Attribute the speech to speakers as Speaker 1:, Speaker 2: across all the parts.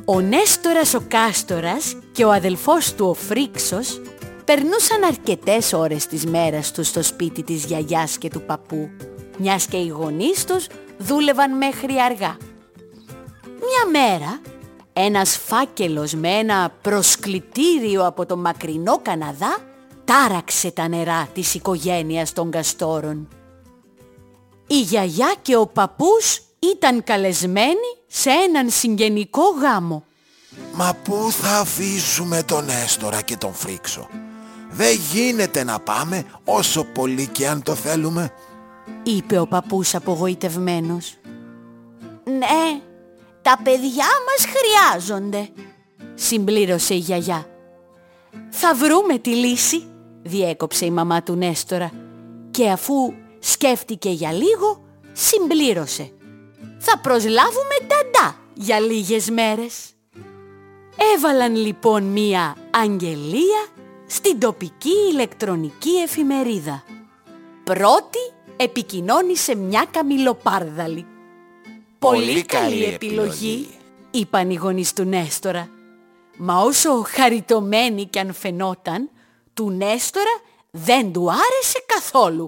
Speaker 1: Ο Νέστορας ο Κάστορας και ο αδελφός του ο Φρίξος περνούσαν αρκετές ώρες της μέρας τους στο σπίτι της γιαγιάς και του παππού, μιας και οι γονείς τους δούλευαν μέχρι αργά. Μια μέρα, ένας φάκελος με ένα προσκλητήριο από το μακρινό Καναδά τάραξε τα νερά της οικογένειας των Καστόρων. Η γιαγιά και ο παππούς ήταν καλεσμένοι σε έναν συγγενικό γάμο.
Speaker 2: Μα πού θα αφήσουμε τον Νέστορα και τον Φρίξο? Δεν γίνεται να πάμε όσο πολύ και αν το θέλουμε,
Speaker 1: είπε ο παππούς απογοητευμένος. Ναι, τα παιδιά μας χρειάζονται, συμπλήρωσε η γιαγιά. Θα βρούμε τη λύση, διέκοψε η μαμά του Νέστορα και αφού σκέφτηκε για λίγο, συμπλήρωσε. Θα προσλάβουμε νταντά για λίγες μέρες. Έβαλαν λοιπόν μία αγγελία στην τοπική ηλεκτρονική εφημερίδα. Πρώτη επικοινώνησε μια καμιλοπάρδαλη. Πολύ καλή επιλογή, είπαν οι γονείς του Νέστορα. Μα όσο χαριτωμένη κι αν φαινόταν, του Νέστορα δεν του άρεσε καθόλου.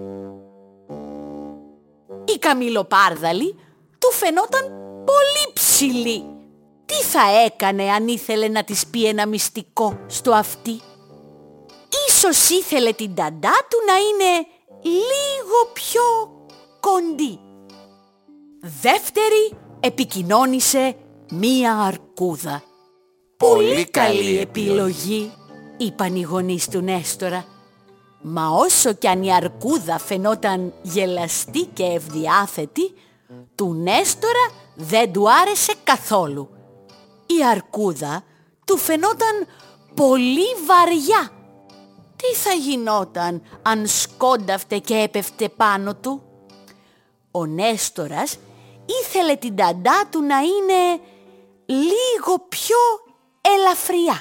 Speaker 1: Η καμιλοπάρδαλη του φαινόταν πολύ ψηλή. Τι θα έκανε αν ήθελε να της πει ένα μυστικό στο αυτί? Ίσως ήθελε την νταντά του να είναι λίγο πιο κοντή. Δεύτερη επικοινώνησε μία αρκούδα. Πολύ καλή επιλογή, είπαν οι γονείς του Νέστορα. Μα όσο κι αν η αρκούδα φαινόταν γελαστή και ευδιάθετη, του Νέστορα δεν του άρεσε καθόλου. Η αρκούδα του φαινόταν πολύ βαριά. Τι θα γινόταν αν σκόνταφτε και έπεφτε πάνω του? Ο Νέστορας ήθελε την νταντά του να είναι λίγο πιο ελαφριά.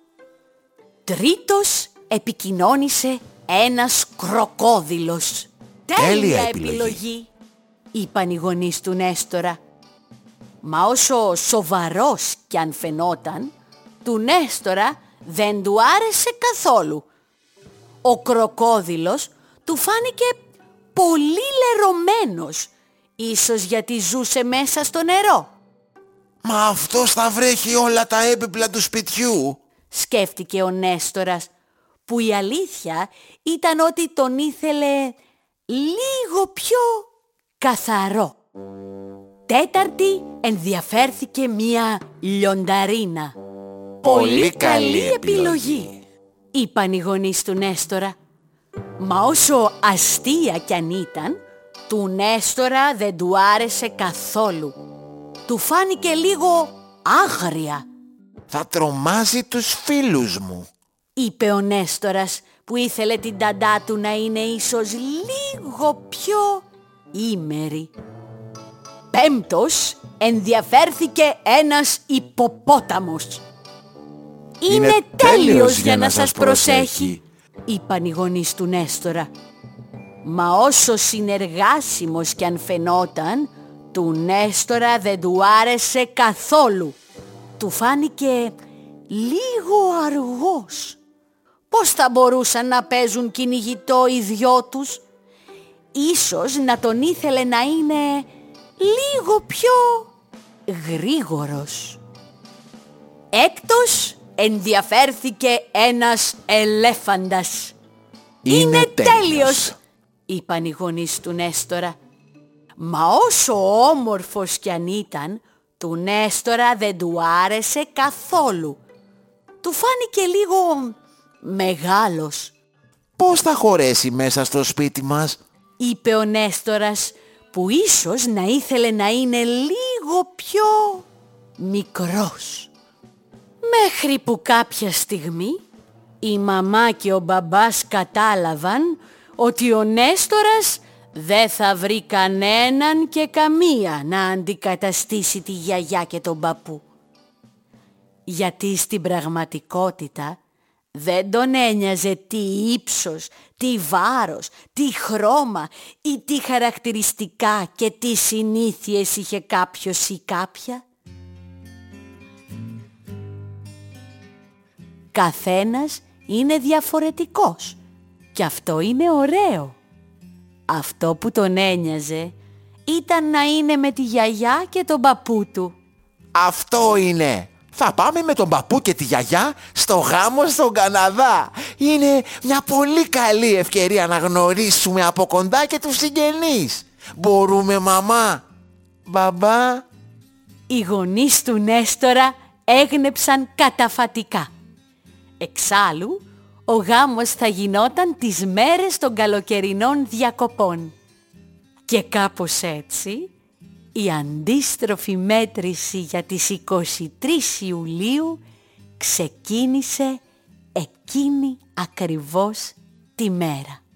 Speaker 1: Τρίτος επικοινώνησε ένας κροκόδιλος. Τέλεια επιλογή, είπαν οι γονείς του Νέστορα. Μα όσο σοβαρός κι αν φαινόταν, του Νέστορα δεν του άρεσε καθόλου. Ο κροκόδιλος του φάνηκε πολύ λερωμένος, ίσως γιατί ζούσε μέσα στο νερό.
Speaker 2: Μα αυτός θα βρέχει όλα τα έπιπλα του σπιτιού,
Speaker 1: σκέφτηκε ο Νέστορας, που η αλήθεια ήταν ότι τον ήθελε λίγο πιο καθαρό. Τέταρτη ενδιαφέρθηκε μία λιονταρίνα. Πολύ καλή επιλογή, είπαν οι γονείς του Νέστορα. Μα όσο αστεία κι αν ήταν, του Νέστορα δεν του άρεσε καθόλου. Του φάνηκε λίγο άγρια.
Speaker 2: Θα τρομάζει τους φίλους μου,
Speaker 1: είπε ο Νέστορας, που ήθελε την νταντά του να είναι ίσως λίγο πιο ήμερη. Πέμπτος ενδιαφέρθηκε ένας ιπποπόταμος. Είναι τέλειος για να σας προσέχει, είπαν οι γονείς του Νέστορα. Μα όσο συνεργάσιμος κι αν φαινόταν, του Νέστορα δεν του άρεσε καθόλου. Του φάνηκε λίγο αργός. Πώς θα μπορούσαν να παίζουν κυνηγητό οι δυο τους? Ίσως να τον ήθελε να είναι λίγο πιο γρήγορος. Έκτος ενδιαφέρθηκε ένας ελέφαντας. Είναι τέλειος, είπαν οι γονείς του Νέστορα. Μα όσο όμορφος κι αν ήταν, του Νέστορα δεν του άρεσε καθόλου. Του φάνηκε λίγο μεγάλος.
Speaker 2: Πώς θα χωρέσει μέσα στο σπίτι μας,
Speaker 1: είπε ο Νέστορας, που ίσως να ήθελε να είναι λίγο πιο μικρός. Μέχρι που κάποια στιγμή η μαμά και ο μπαμπάς κατάλαβαν ότι ο Νέστορας δεν θα βρει κανέναν και καμία να αντικαταστήσει τη γιαγιά και τον παππού. Γιατί στην πραγματικότητα δεν τον ένοιαζε τι ύψος, τι βάρος, τι χρώμα ή τι χαρακτηριστικά και τι συνήθειες είχε κάποιος ή κάποια. καθένας είναι διαφορετικός και αυτό είναι ωραίο. Αυτό που τον ένοιαζε ήταν να είναι με τη γιαγιά και τον παππού του.
Speaker 2: Αυτό είναι. Θα πάμε με τον παππού και τη γιαγιά στο γάμο στον Καναδά. Είναι μια πολύ καλή ευκαιρία να γνωρίσουμε από κοντά και τους συγγενείς. Μπορούμε, μαμά? Μπαμπά?
Speaker 1: Οι γονείς του Νέστορα έγνεψαν καταφατικά. Εξάλλου, ο γάμος θα γινόταν τις μέρες των καλοκαιρινών διακοπών. Και κάπως έτσι, η αντίστροφη μέτρηση για τις 23 Ιουλίου ξεκίνησε εκείνη ακριβώς τη μέρα.